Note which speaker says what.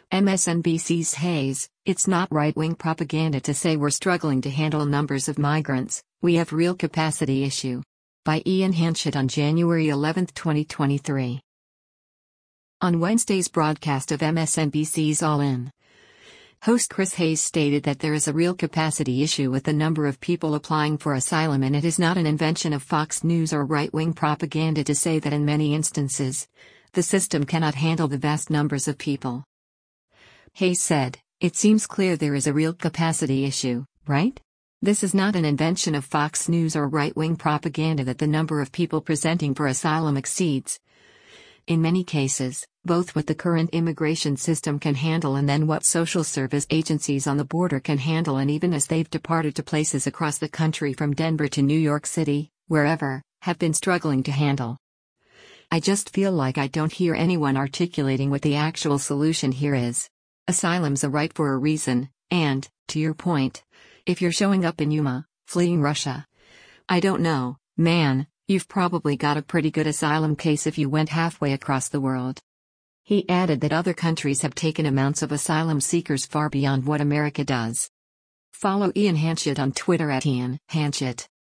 Speaker 1: MSNBC's Hayes, it's not right-wing propaganda to say we're struggling to handle numbers of migrants, we have real capacity issue. By Ian Hanchett on January 11, 2023. On Wednesday's broadcast of MSNBC's All In, host Chris Hayes stated that there is a real capacity issue with the number of people applying for asylum, and it is not an invention of Fox News or right-wing propaganda to say that in many instances, the system cannot handle the vast numbers of people. Hayes said, "It seems clear there is a real capacity issue, right? This is not an invention of Fox News or right-wing propaganda that the number of people presenting for asylum exceeds, in many cases, both what the current immigration system can handle and then what social service agencies on the border can handle, and even as they've departed to places across the country from Denver to New York City, wherever, have been struggling to handle. I just feel like I don't hear anyone articulating what the actual solution here is. Asylum's a right for a reason, and, to your point, if you're showing up in Yuma, fleeing Russia, I don't know, man, you've probably got a pretty good asylum case if you went halfway across the world." He added that other countries have taken amounts of asylum seekers far beyond what America does. Follow Ian Hanchett on Twitter at Ian Hanchett.